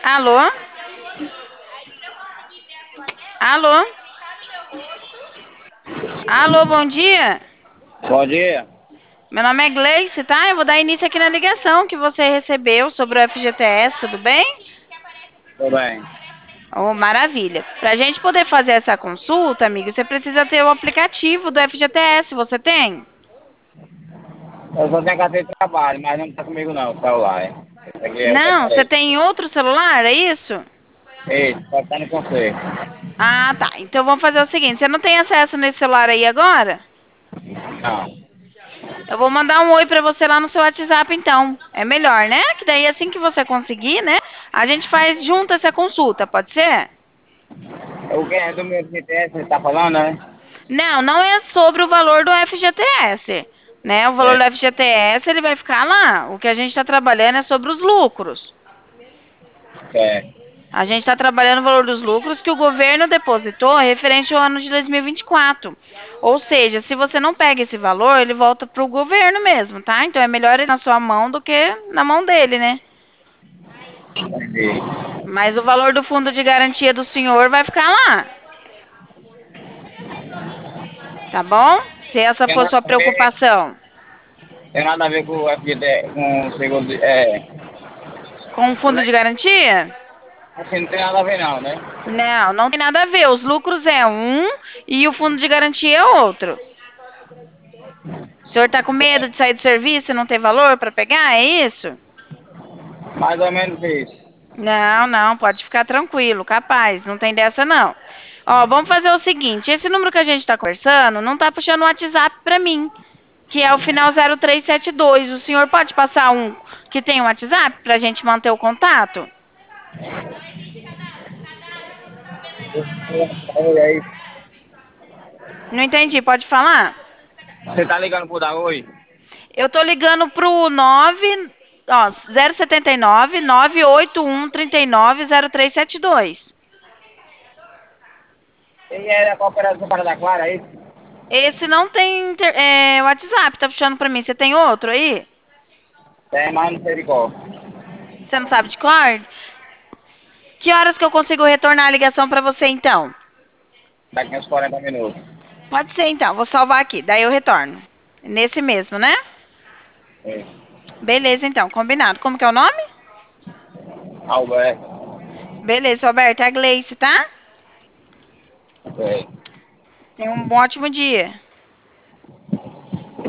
Alô? Alô? Alô, bom dia. Bom dia. Meu nome é Gleice, tá? Eu vou dar início aqui na ligação que você recebeu sobre o FGTS, tudo bem? Tudo bem. Oh, maravilha. Para a gente poder fazer essa consulta, amigo, você precisa ter o aplicativo do FGTS, você tem? Eu só tenho carteira de trabalho, mas não tá comigo não, o celular. Esse aqui é o que eu Não, você falei. tem outro celular, é isso? Esse, pode estar no conselho. Ah, tá. Então vamos fazer o seguinte, você não tem acesso nesse celular aí agora? Não. Eu vou mandar um oi para você lá no seu WhatsApp, então. É melhor, né? Que daí assim que você conseguir, né? A gente faz junto essa consulta, pode ser? O que é do meu GTS, você tá falando, né? Não, não é sobre o valor do FGTS, né? O valor É, do FGTS, ele vai ficar lá. O que a gente está trabalhando é sobre os lucros. é. A gente está trabalhando o valor dos lucros que o governo depositou referente ao ano de 2024. Ou seja, se você não pega esse valor, ele volta para o governo mesmo, tá? Então é melhor ele na sua mão do que na mão dele, né? Entendi. Mas o valor do fundo de garantia do senhor vai ficar lá, tá bom? Se essa Tem for nada sua a ver, preocupação. tem nada a ver com o FGTS, com o seguro Com o fundo de garantia? assim, não tem nada a ver não, né? Não, não tem nada a ver. Os lucros é um e o fundo de garantia é outro. O senhor está com medo de sair do serviço e não ter valor para pegar? É isso? Mais ou menos isso. Não, não, pode ficar tranquilo, capaz, não tem dessa não. Ó, vamos fazer o seguinte, esse número que a gente está conversando não está puxando o WhatsApp para mim, que é o final 0372. O senhor pode passar um que tem um WhatsApp para a gente manter o contato? Oi, aí. Não entendi, pode falar? Você tá ligando pro da Oi? Eu tô ligando pro 9, ó, 079 981 39 0372. Quem é da cooperativa Parada Clara, é isso? Esse não tem WhatsApp, tá puxando pra mim. Você tem outro aí? Tem, mas não sei de qual. Você não sabe de cor? Que horas que eu consigo retornar a ligação pra você então? Daqui uns 40 minutos. Pode ser então, vou salvar aqui, daí eu retorno. Nesse mesmo, né? Isso. Beleza então, combinado. Como que é o nome? Alberto. Beleza, Roberto, é a Gleice, tá? Ok. Tenha um ótimo dia.